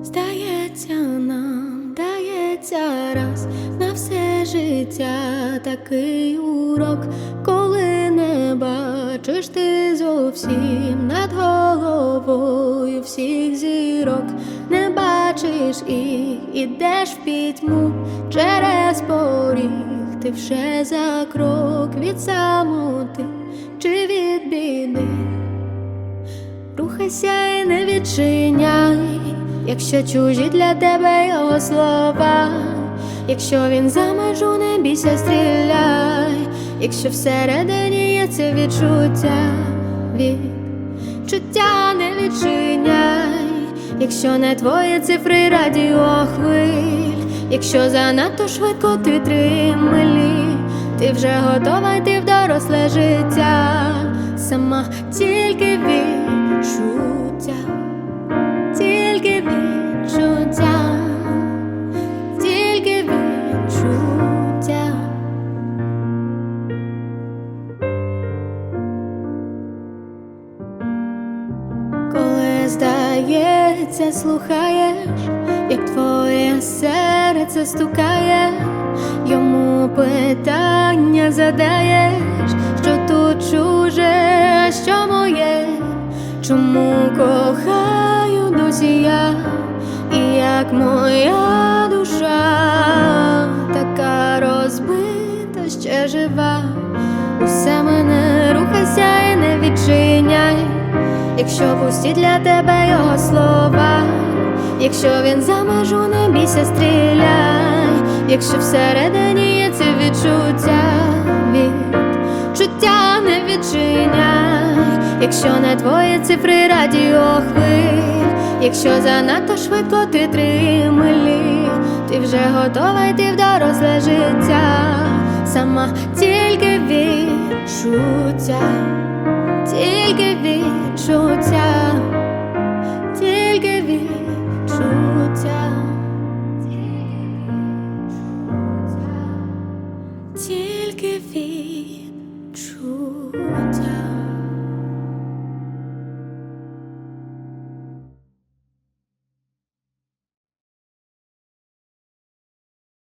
Здається, нам дається раз на все життя такий урок, коли не бачиш ти зовсім над головою всіх зірок, не бачиш і ідеш в пітьму через поріг, ти вже за крок від самоти чи від біди. Рухайся і не відчиняй, якщо чужі для тебе його слова. Якщо він за межу, не бійся, стріляй. Якщо всередині є це відчуття, не відчиняй. Якщо не твої цифри радіохвиль, якщо занадто швидко ти 3 милі, ти вже готова йти в доросле життя. Сама тільки відчуття, тільки відчуття, тільки відчуття. Коли здається, слухаєш, як твоє серце стукає, йому питання задаєш, що тут чуже, а що моє, чому кохаю досі я, і як моя душа така розбита, ще жива. Усе мене, рухайся і не відчиняй, якщо пусті для тебе його слова. Якщо він за межу, не бійся, стріляй. Якщо всередині є це відчуття, не відчиняй. Якщо не твої цифри радіохвиль, якщо занадто швидко ти 3 милі, ти вже готова йти в доросле життя. Сама тільки відчуття.